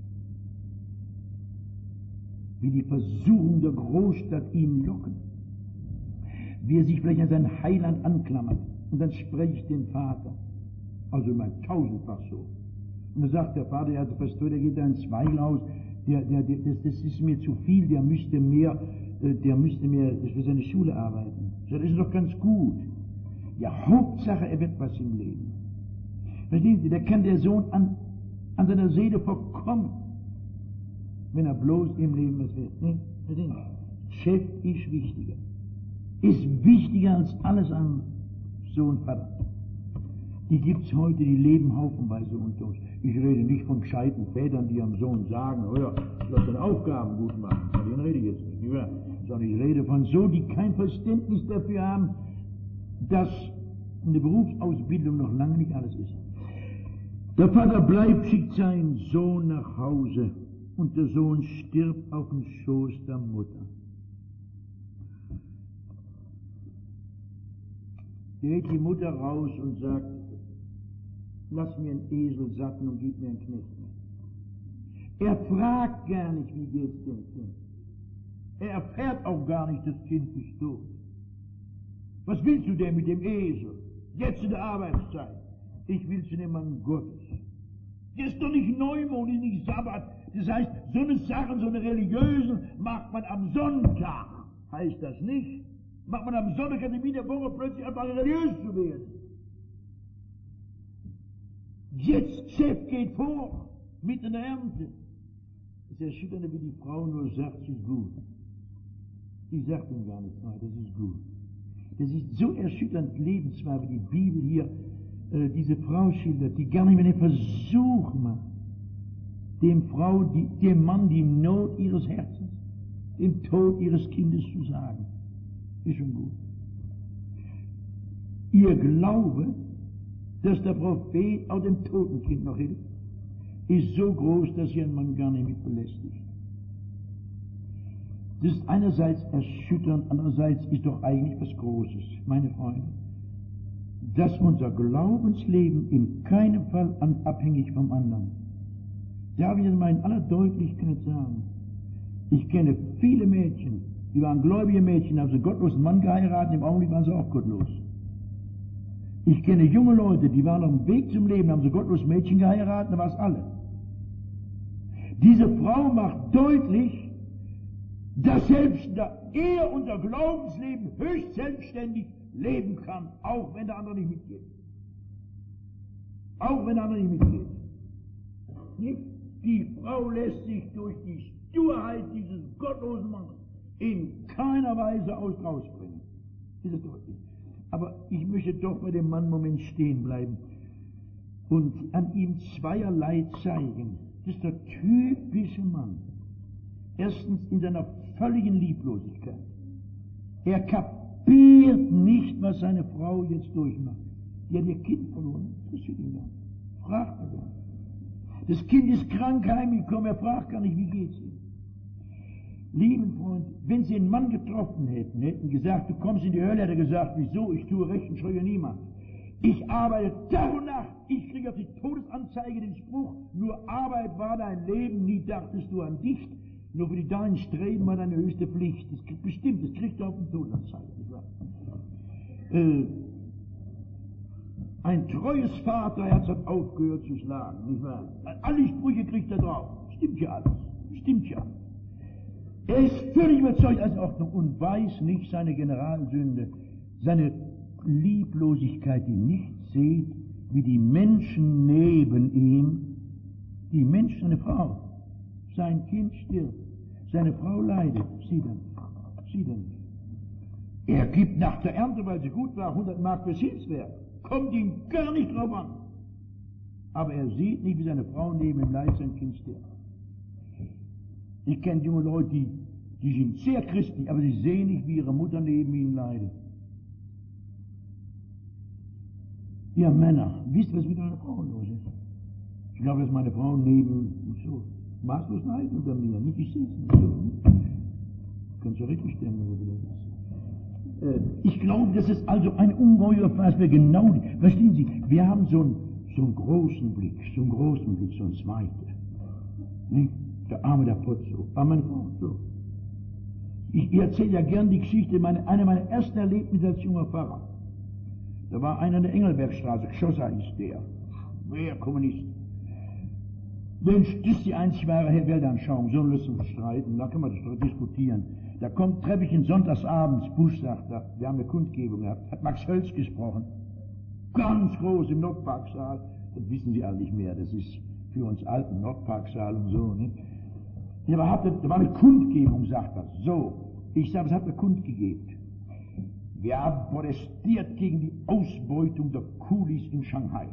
Wie die Versuchung der Großstadt ihn locken. Wie er sich vielleicht an sein Heiland anklammert. Und dann spreche ich den Vater. Also mal tausendfach so. Und dann sagt der Vater, ja, der Pastor, der geht da ins Weigelhaus, der, der, der, das, das ist mir zu viel, der müsste mehr, der müsste mehr für seine Schule arbeiten. Das ist doch ganz gut. Ja, Hauptsache, er wird was im Leben. Verstehen Sie, da kann der Sohn an, an seiner Seele verkommen, wenn er bloß im Leben was wird. Nee, verstehen Sie? Chef ist wichtiger. Ist wichtiger als alles andere. Sohn, Vater. Die gibt's heute, die leben haufenweise unter uns. Ich rede nicht von gescheiten Vätern, die am Sohn sagen, oh ja, ich soll deine Aufgaben gut machen. Von denen rede ich jetzt nicht. Ja. Sondern ich rede von so, die kein Verständnis dafür haben, dass eine Berufsausbildung noch lange nicht alles ist. Der Vater bleibt, schickt seinen Sohn nach Hause und der Sohn stirbt auf dem Schoß der Mutter. Da geht die Mutter raus und sagt, lass mir einen Esel satten und gib mir einen Knecht mit. Er fragt gar nicht, wie geht's dem Kind. Er erfährt auch gar nicht, das Kind ist tot. Was willst du denn mit dem Esel? Jetzt in der Arbeitszeit. Ich will zu dem Mann Gottes. Das ist doch nicht Neumond, ist nicht Sabbat. Das heißt, so eine Sache, so eine religiösen, macht man am Sonntag. Heißt das nicht? Macht man am Sonntag in der Woche plötzlich einfach religiös zu werden. Jetzt, Chef geht vor, mitten in der Ernte. Das ist erschütternd, wie die Frau nur sagt, es ist gut. Sie sagt ihm gar nichts mehr, das ist gut. Das ist so erschütternd lebenswahr, wie die Bibel hier äh, diese Frau schildert, die gar nicht mehr den Versuch macht, dem Frau, die, dem Mann die Not ihres Herzens, den Tod ihres Kindes zu sagen. Ist schon gut. Ihr Glaube, dass der Prophet auch dem toten Kind noch hilft, ist so groß, dass ihren Mann gar nicht mit belästigt. Das ist einerseits erschütternd, andererseits ist doch eigentlich was Großes, meine Freunde, dass unser Glaubensleben in keinem Fall abhängig vom anderen. Darf ich das mal in aller Deutlichkeit sagen? Ich kenne viele Mädchen, die waren gläubige Mädchen, haben sie einen gottlosen Mann geheiratet, im Augenblick waren sie auch gottlos. Ich kenne junge Leute, die waren auf dem Weg zum Leben, haben sie gottlos Mädchen geheiratet, da war es alle. Diese Frau macht deutlich, dass selbst er unser Glaubensleben höchst selbstständig leben kann, auch wenn der andere nicht mitgeht. Auch wenn der andere nicht mitgeht. Nicht? Die Frau lässt sich durch die Sturheit dieses gottlosen Mannes in keiner Weise aus rausbringen. Ist das deutlich? Aber ich möchte doch bei dem Mann einen Moment stehen bleiben und an ihm zweierlei zeigen. Das ist der typische Mann. Erstens in seiner völligen Lieblosigkeit. Er kapiert nicht, was seine Frau jetzt durchmacht. Die hat ihr Kind verloren. Das ist ihn gar nicht. Fragt er gar nicht. Das Kind ist krank heimgekommen. Er fragt gar nicht, wie geht's ihm. Lieben Freund, wenn Sie einen Mann getroffen hätten, hätten gesagt, du kommst in die Hölle, hätte er gesagt, wieso? Ich tue Recht und scheue niemand. Ich arbeite Tag und Nacht. Ich kriege auf die Todesanzeige den Spruch, nur Arbeit war dein Leben, nie dachtest du an dich. Nur für die dahin streben, war eine höchste Pflicht. Das kriegt bestimmt, das kriegt er auf den Todesanzeige, nicht wahr? Äh, ein treues Vaterherz hat aufgehört zu schlagen, nicht wahr? Alle Sprüche kriegt er drauf. Stimmt ja alles. Stimmt ja. Er ist völlig überzeugt als Ordnung und weiß nicht seine Generalsünde, seine Lieblosigkeit, die nicht sieht, wie die Menschen neben ihm, die Menschen, seine Frau, sein Kind stirbt, seine Frau leidet, sie dann, sie dann. Er gibt nach der Ernte, weil sie gut war, hundert Mark fürs Hilfswerk. Kommt ihm gar nicht drauf an. Aber er sieht nicht, wie seine Frau neben ihm leidet, sein Kind stirbt. Ich kenne junge Leute, die, die sind sehr christlich, aber sie sehen nicht, wie ihre Mutter neben ihnen leidet. Ihr Männer, wisst ihr, was mit meiner Frau los ist? Ich glaube, dass meine Frau neben, so, maßlos leiden unter mir, nicht ich sehe es nicht. So, kannst du richtig stellen, wenn du willst. Äh, ich glaube, das ist also ein ungeheuer Vers, wir genau, verstehen Sie, wir haben so einen, so einen großen Blick, so einen großen Blick, so einen zweiten. Nicht? Der Arme, der Pozzo, war meine Frau so. Ich, ich erzähle ja gern die Geschichte, meine, eine meiner ersten Erlebnisse als junger Pfarrer. Da war einer in der Engelbergstraße, Schossa hieß der, wer Kommunist. Mensch, das ist die einzig wahre Weltanschauung, so müssen wir streiten, da kann man das diskutieren. Da kommt, treffe ich ihn sonntagsabends, Busch sagt er, wir haben eine Kundgebung gehabt, hat Max Hölz gesprochen, ganz groß im Nordparksaal, das wissen Sie alle nicht mehr, das ist für uns alten Nordparksaal und so, nicht? Ja, aber habt ihr, da war eine Kundgebung, sagt er, so, ich sage, was habt ihr kundgegeben? Wir haben protestiert gegen die Ausbeutung der Kulis in Shanghai.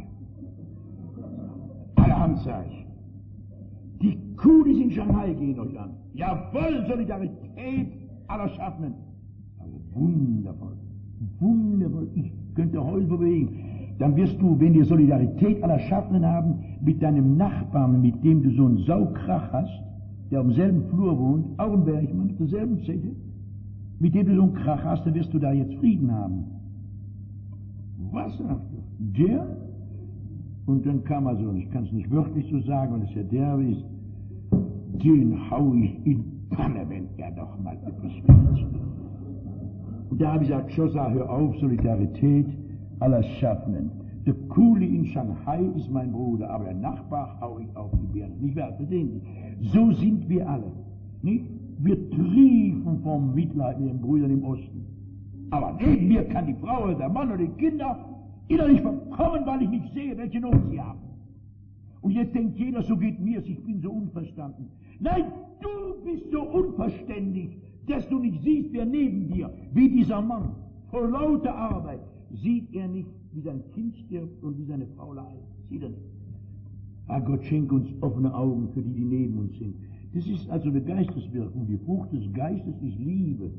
Alle Hand sag ich. Die Kulis in Shanghai gehen euch an. Jawohl, Solidarität aller Schaffenden. Also wundervoll, wundervoll. Ich könnte heute bewegen. Dann wirst du, wenn wir Solidarität aller Schaffenden haben, mit deinem Nachbarn, mit dem du so einen Saukrach hast, der auf demselben Flur wohnt, auch ein Bergmann, auf derselben Zeche, mit dem du so einen Krach hast, dann wirst du da jetzt Frieden haben. Was sagt er? Der? Und dann kam er so, ich kann es nicht wörtlich so sagen, weil es ja der ist, den hau ich in Panne, wenn er doch mal etwas will. Und da habe ich gesagt, Schossa, hör auf, Solidarität aller Schaffenden. Der Kuli in Shanghai ist mein Bruder, aber der Nachbar hau ich auf die Birne. Nicht wahr? Verstehen Sie? So sind wir alle. Nicht? Wir triefen vom Mitleid mit den Brüdern im Osten. Aber neben mir kann die Frau oder der Mann oder die Kinder innerlich verkommen, weil ich nicht sehe, welche Not sie haben. Und jetzt denkt jeder, so geht mir's, ich bin so unverstanden. Nein, du bist so unverständig, dass du nicht siehst, wer neben dir, wie dieser Mann, vor lauter Arbeit, sieht er nicht, wie sein Kind stirbt und wie seine Frau leidet. Sieht er nicht. Ah, Gott schenke uns offene Augen für die, die neben uns sind. Das ist also eine Geisteswirkung. Die Frucht des Geistes ist Liebe.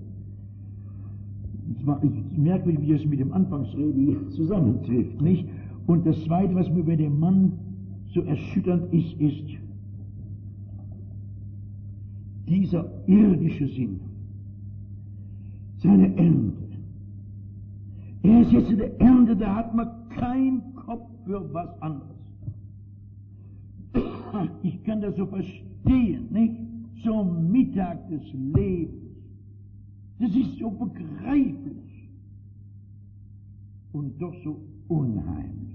Ich merke, wie das mit dem Anfangsrede hier zusammentrifft, nicht? Und das Zweite, was mir bei dem Mann so erschütternd ist, ist dieser irdische Sinn, seine Ernte. Er ist jetzt in der Ernte, da hat man keinen Kopf für was anderes. Ich kann das so verstehen, nicht? Zum Mittag des Lebens. Das ist so begreiflich und doch so unheimlich.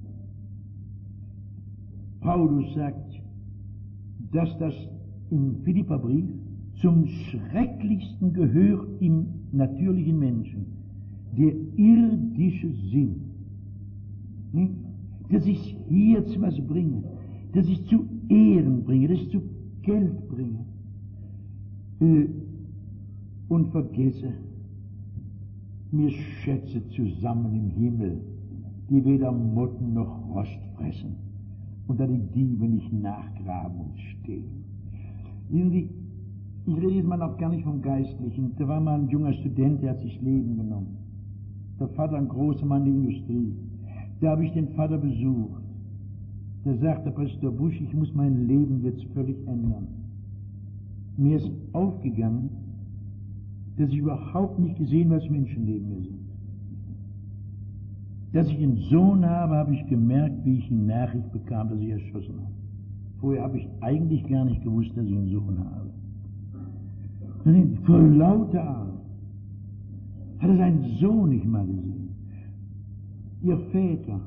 Paulus sagt, dass das im Philipperbrief zum Schrecklichsten gehört im natürlichen Menschen, der irdische Sinn. Nicht? Dass ich hier zu was bringe, dass ich zu Ehren bringe, dass ich zu Geld bringe. Äh, und vergesse mir Schätze zusammen im Himmel, die weder Motten noch Rost fressen und da die Diebe nicht nachgraben und stehlen. Sehen Sie, ich rede jetzt mal noch gar nicht vom Geistlichen. Da war mal ein junger Student, der hat sich Leben genommen. Der Vater, ein großer Mann der Industrie. Da habe ich den Vater besucht. Da sagt der Pastor Busch, ich muss mein Leben jetzt völlig ändern. Mir ist aufgegangen, dass ich überhaupt nicht gesehen, was Menschen neben mir sind. Dass ich einen Sohn habe, habe ich gemerkt, wie ich die Nachricht bekam, dass ich erschossen habe. Vorher habe ich eigentlich gar nicht gewusst, dass ich einen Sohn habe. Vor lauter Arbeit. Hat er seinen Sohn nicht mal gesehen? Ihr Väter.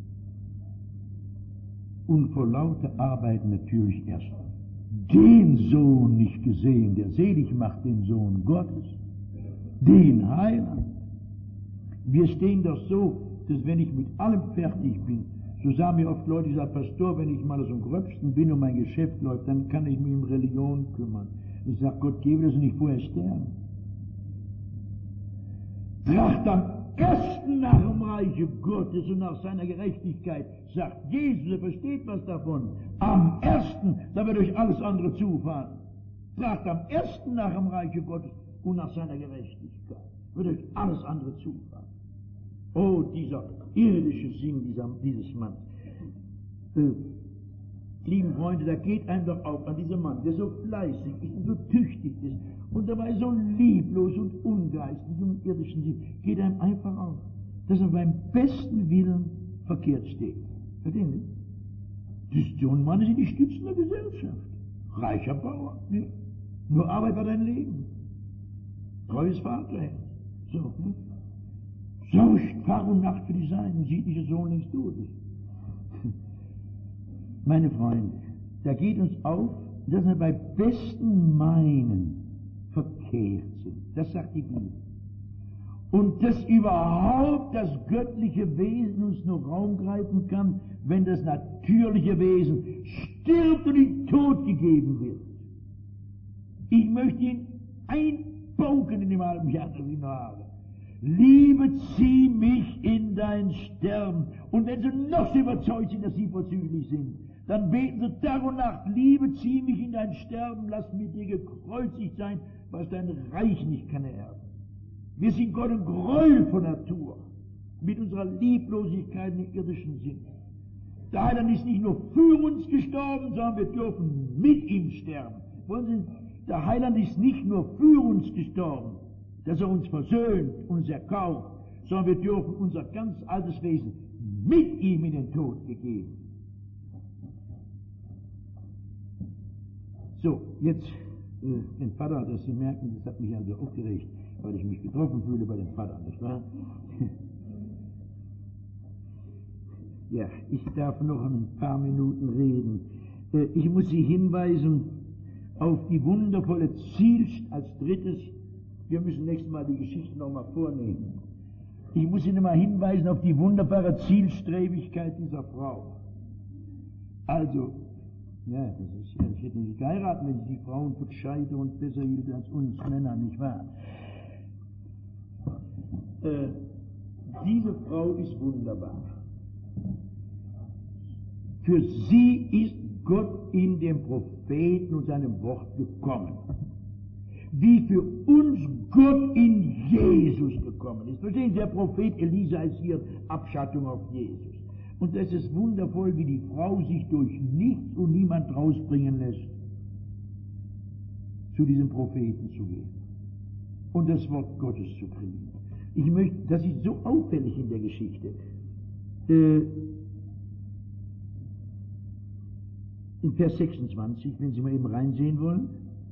Und vor lauter Arbeit natürlich erst den Sohn nicht gesehen, der selig macht, den Sohn Gottes, den Heiland. Wir stehen doch so, dass wenn ich mit allem fertig bin, so sagen mir oft Leute, ich sage, Pastor, wenn ich mal so am Gröbsten bin und mein Geschäft läuft, dann kann ich mich um Religion kümmern. Ich sage, Gott gebe, dass Sie nicht vorher sterben. Tracht am ersten nach dem Reiche Gottes und nach seiner Gerechtigkeit, sagt Jesus, er versteht was davon. Am ersten, da wird euch alles andere zufallen. Tracht am ersten nach dem Reiche Gottes und nach seiner Gerechtigkeit, wird euch alles andere zufallen. Oh, dieser irdische Sinn dieser, dieses Mannes. Äh, lieben Freunde, da geht einem doch auf an diesem Mann, der so fleißig ist und so tüchtig ist und dabei so lieblos und ungeistig im irdischen Sinn, geht einem einfach auf, dass er beim besten Willen verkehrt steht. Verstehen Sie? Das ist so ein Mann, ist in die Stützen der Gesellschaft. Reicher Bauer, ne? Nur Arbeit war dein Leben. Treues Vaterherz. So, ne? Sorgt Tag und Nacht für die Seinen, sieht nicht, dass Sohn längst tot ist. Meine Freunde, da geht uns auf, dass wir bei besten Meinen verkehrt sind. Das sagt die Bibel. Und dass überhaupt das göttliche Wesen uns nur Raum greifen kann, wenn das natürliche Wesen stirbt und in Tod gegeben wird. Ich möchte ihn einbauken in dem halben Jahr, das ich noch habe. Liebe, zieh mich in dein Sterben. Und wenn sie noch so überzeugt sind, dass sie vorzüglich sind, dann beten sie Tag und Nacht, Liebe, zieh mich in dein Sterben, lass mit dir gekreuzigt sein, was dein Reich nicht kann erben. Wir sind Gott ein Gräuel von Natur, mit unserer Lieblosigkeit im irdischen Sinn. Der Heiland ist nicht nur für uns gestorben, sondern wir dürfen mit ihm sterben. Wollen Sie, der Heiland ist nicht nur für uns gestorben, dass er uns versöhnt, uns erkauft, sondern wir dürfen unser ganz altes Wesen mit ihm in den Tod gegeben. So, jetzt äh, den Vater, dass Sie merken, das hat mich also aufgeregt, weil ich mich getroffen fühle bei dem Vater, nicht wahr? Ja, ich darf noch ein paar Minuten reden. Äh, ich muss Sie hinweisen auf die wundervolle Zielst als drittes. Wir müssen nächstes Mal die Geschichte nochmal vornehmen. Ich muss Ihnen mal hinweisen auf die wunderbare Zielstrebigkeit dieser Frau. Also, ja, das ist, ja, ich hätte nicht geheiratet, wenn sie die Frauen für gescheiter und besser hielt als uns Männer, nicht wahr? Äh, diese Frau ist wunderbar. Für sie ist Gott in dem Propheten und seinem Wort gekommen. Wie für uns Gott in Jesus gekommen ist. Verstehen Sie, der Prophet Elisa ist hier Abschattung auf Jesus. Und es ist wundervoll, wie die Frau sich durch nichts und niemand rausbringen lässt, zu diesem Propheten zu gehen und das Wort Gottes zu kriegen. Ich möchte, das ist so auffällig in der Geschichte. Äh, in Vers sechsundzwanzig, wenn Sie mal eben reinsehen wollen,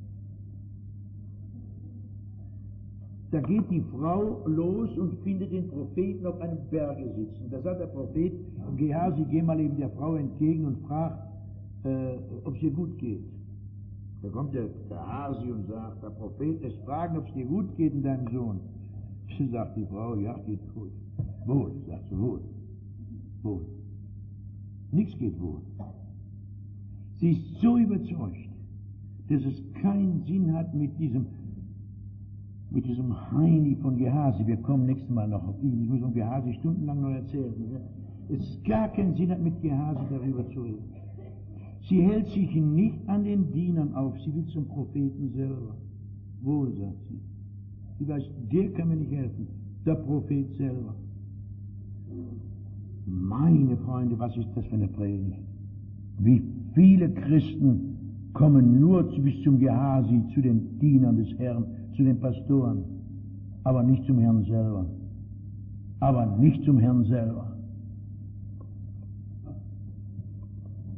da geht die Frau los und findet den Propheten auf einem Berge sitzen. Da sagt der Prophet, Gehasi, geh mal eben der Frau entgegen und frag, äh, ob es ihr gut geht. Da kommt der Gehasi und sagt, der Prophet lässt fragen, ob es dir gut geht in deinem Sohn. Sie sagt die Frau, ja, geht gut. Wohl, sagt sie, wohl. Wohl. Nichts geht wohl. Sie ist so überzeugt, dass es keinen Sinn hat mit diesem mit diesem Heini von Gehasi, wir kommen nächstes Mal noch auf ihn, ich muss um Gehasi stundenlang noch erzählen, es gar keinen Sinn hat, mit Gehasi darüber zu reden. Sie hält sich nicht an den Dienern auf, sie will zum Propheten selber. Wohl, sagt sie. Sie weiß, der kann mir nicht helfen, der Prophet selber. Meine Freunde, was ist das für eine Predigt? Wie viele Christen kommen nur bis zum Gehasi, zu den Dienern des Herrn, zu den Pastoren, aber nicht zum Herrn selber. Aber nicht zum Herrn selber.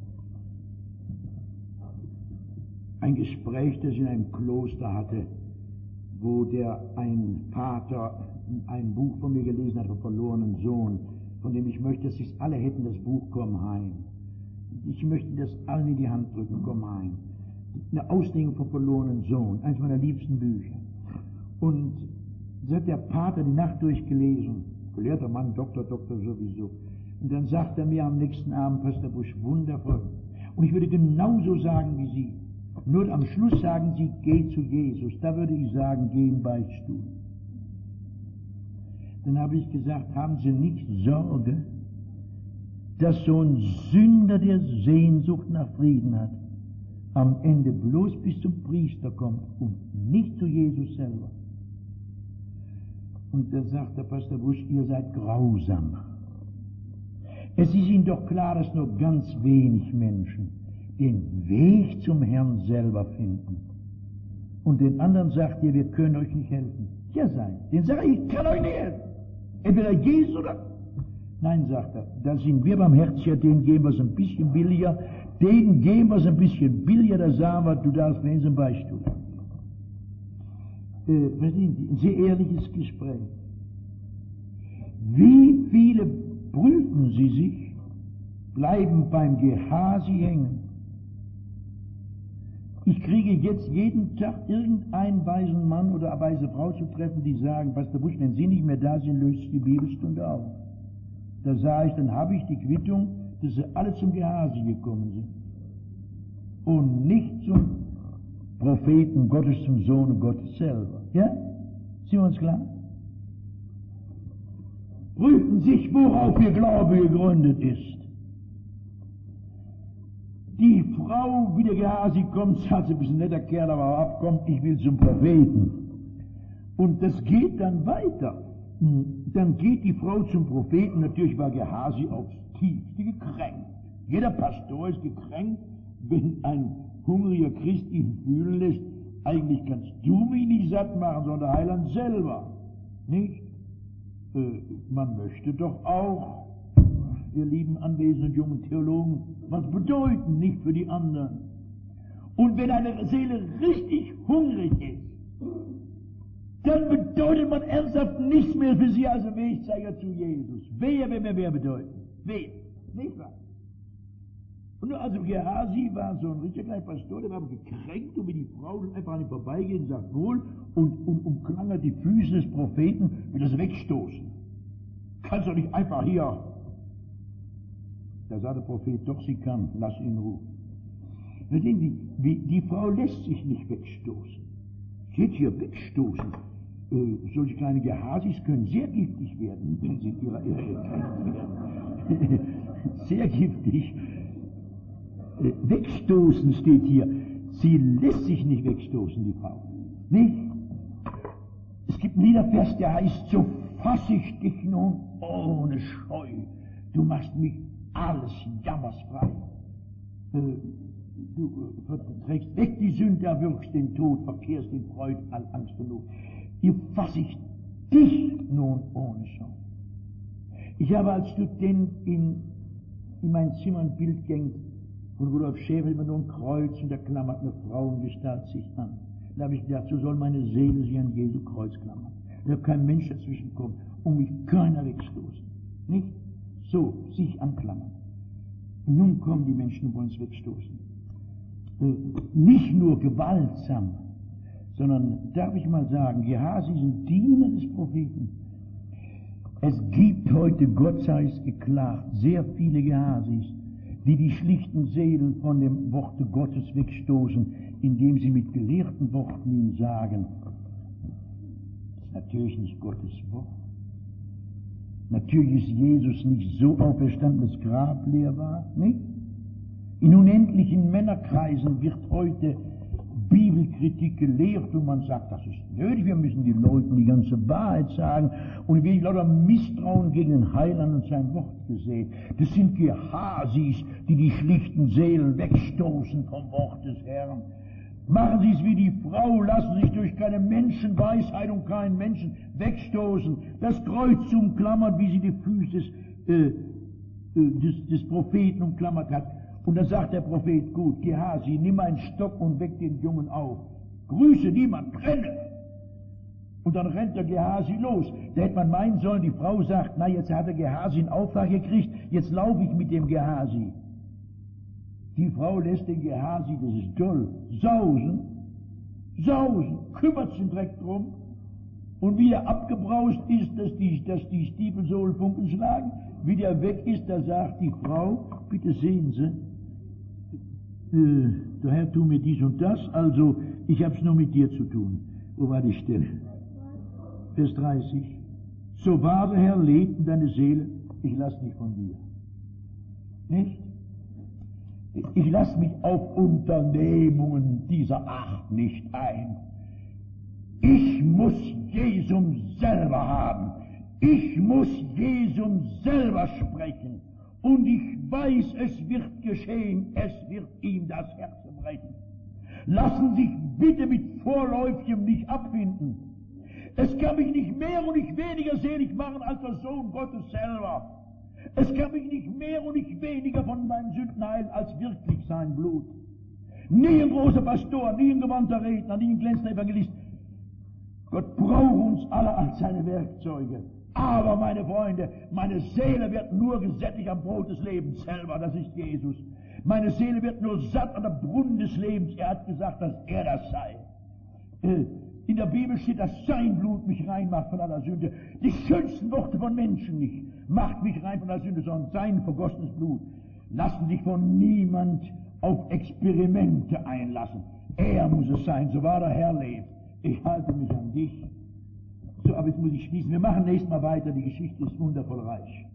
Ein Gespräch, das ich in einem Kloster hatte, wo der ein Vater ein Buch von mir gelesen hat, vom verlorenen Sohn, von dem ich möchte, dass sie es alle hätten, das Buch Komm heim. Ich möchte das allen in die Hand drücken, Komm heim. Eine Auslegung vom verlorenen Sohn, eines meiner liebsten Bücher. Und so hat der Pater die Nacht durchgelesen, gelehrter Mann, Doktor, Doktor sowieso. Und dann sagt er mir am nächsten Abend, Pastor Busch, wundervoll. Und ich würde genauso sagen wie Sie. Nur am Schluss sagen Sie, geh zu Jesus. Da würde ich sagen, geh in den Beichtstuhl. Dann habe ich gesagt, haben Sie nicht Sorge, dass so ein Sünder, der Sehnsucht nach Frieden hat, am Ende bloß bis zum Priester kommt und nicht zu Jesus selber. Und da sagt der Pastor Busch, ihr seid grausam. Es ist Ihnen doch klar, dass nur ganz wenig Menschen den Weg zum Herrn selber finden. Und den anderen sagt ihr, wir können euch nicht helfen. Ja, sein. Den sage ich, ich kann euch nicht helfen. Entweder Jesus oder... Nein, sagt er, da sind wir barmherziger, denen geben wir es ein bisschen billiger, denen geben wir es ein bisschen billiger, da sagen wir, du darfst mir zum Beichtstuhl. Äh, verstehen Sie, ein sehr ehrliches Gespräch. Wie viele prüfen Sie sich, bleiben beim Gehasi hängen? Ich kriege jetzt jeden Tag irgendeinen weisen Mann oder eine weise Frau zu treffen, die sagen, Pastor Busch, wenn Sie nicht mehr da sind, löst die Bibelstunde auf. Da sage ich, dann habe ich die Quittung, dass sie alle zum Gehasi gekommen sind. Und nicht zum Propheten Gottes, zum Sohn Gottes selber. Ja? Sind wir uns klar? Prüfen sich, worauf ihr Glaube gegründet ist. Die Frau, wie der Gehasi kommt, sagt, sie ein bisschen netter Kerl, aber abkommt, ich will zum Propheten. Und das geht dann weiter. Dann geht die Frau zum Propheten, natürlich war Gehasi aufs Tiefste gekränkt. Jeder Pastor ist gekränkt, wenn ein hungriger Christ ihn fühlen lässt, eigentlich kannst du mich nicht satt machen, sondern der Heiland selber. Nicht? Äh, man möchte doch auch, ihr lieben anwesenden jungen Theologen, was bedeuten, nicht für die anderen. Und wenn eine Seele richtig hungrig ist, dann bedeutet man ernsthaft nichts mehr für sie als Wegzeiger zu Jesus. Wehe, wenn wir mehr bedeuten. Wehe. Nicht wahr? Und also Gehasi war so ein richtiger kleiner Pastor, der war gekränkt und wie die Frau einfach an ihm vorbeigeht und sagt wohl und, und umklangert die Füße des Propheten, will das wegstoßen. Kannst doch nicht einfach hier. Da sagt der Prophet, doch sie kann, lass ihn in Ruhe. Verstehen Sie, wie, die Frau lässt sich nicht wegstoßen. Sie hätte hier wegstoßen. Äh, solche kleine Gehasis können sehr giftig werden, wenn sie in ihrer Ehe werden. Sehr giftig. Äh, wegstoßen steht hier. Sie lässt sich nicht wegstoßen, die Frau. Nicht? Es gibt einen Liedervers, der heißt, so fass ich dich nun ohne Scheu. Du machst mich alles jammersfrei. Äh, du äh, trägst weg die Sünde, erwürgst den Tod, verkehrst in Freud, all Angst und Not. Hier fass ich dich nun ohne Scheu. Ich habe als Student in, in mein Zimmer ein Bild gehängt von Rudolf Schäfer, immer nur ein Kreuz und da klammert eine Frauengestalt sich an. Da habe ich gedacht, so soll meine Seele sich an Jesu Kreuz klammern. Da soll kein Mensch dazwischen kommen und mich keiner wegstoßen. Nicht? So, sich anklammern. Und nun kommen die Menschen und wollen es wegstoßen. Äh, nicht nur gewaltsam, sondern, darf ich mal sagen, Gehasi sind Diener des Propheten. Es gibt heute, Gott sei es geklagt, sehr viele Gehasis, die die schlichten Seelen von dem Worte Gottes wegstoßen, indem sie mit gelehrten Worten ihm sagen, das ist natürlich nicht Gottes Wort. Natürlich ist Jesus nicht so auferstanden, dass das Grab leer war, nicht? In unendlichen Männerkreisen wird heute Bibelkritik gelehrt und man sagt, das ist nötig, wir müssen den Leuten die ganze Wahrheit sagen und wir lauter Misstrauen gegen den Heiland und sein Wort gesät. Das sind Gehasis, die die schlichten Seelen wegstoßen vom Wort des Herrn. Machen Sie es wie die Frau, lassen sich durch keine Menschenweisheit und keinen Menschen wegstoßen. Das Kreuz umklammert, wie sie die Füße des, äh, des, des Propheten umklammert hat. Und dann sagt der Prophet, gut, Gehasi, nimm einen Stock und weck den Jungen auf. Grüße niemand, trenne. Und dann rennt der Gehasi los. Da hätte man meinen sollen, die Frau sagt, na, jetzt hat der Gehasi einen Auftrag gekriegt, jetzt laufe ich mit dem Gehasi. Die Frau lässt den Gehasi, das ist toll, sausen, sausen, kümmert sich direkt drum. Und wie er abgebraust ist, dass die, dass die Stiefelsohlen Funken schlagen, wie der weg ist, da sagt die Frau, bitte sehen Sie, äh, der Herr tut mir dies und das, also ich hab's nur mit dir zu tun. Wo war die Stelle? Vers dreißig. So wahr der Herr lebt in deine Seele, ich lass mich von dir. Nicht? Ich lass mich auf Unternehmungen dieser Art nicht ein. Ich muss Jesum selber haben. Ich muss Jesum selber sprechen. Und ich weiß, es wird geschehen. Es wird ihm das Herz brechen. Lassen sich bitte mit Vorläufigem nicht abfinden. Es kann mich nicht mehr und nicht weniger selig machen als der Sohn Gottes selber. Es kann mich nicht mehr und nicht weniger von meinen Sünden heilen als wirklich sein Blut. Nie ein großer Pastor, nie ein gewandter Redner, nie ein glänzender Evangelist. Gott braucht uns alle als seine Werkzeuge. Aber, meine Freunde, meine Seele wird nur gesättigt am Brot des Lebens selber, das ist Jesus. Meine Seele wird nur satt an der Brunnen des Lebens. Er hat gesagt, dass er das sei. In der Bibel steht, dass sein Blut mich reinmacht von aller Sünde. Die schönsten Worte von Menschen nicht macht mich rein von aller Sünde, sondern sein vergossenes Blut. Lassen sich von niemand auf Experimente einlassen. Er muss es sein, so wahr der Herr lebt. Ich halte mich an dich. So, aber jetzt muss ich schließen. Wir machen nächstes Mal weiter. Die Geschichte ist wundervoll reich.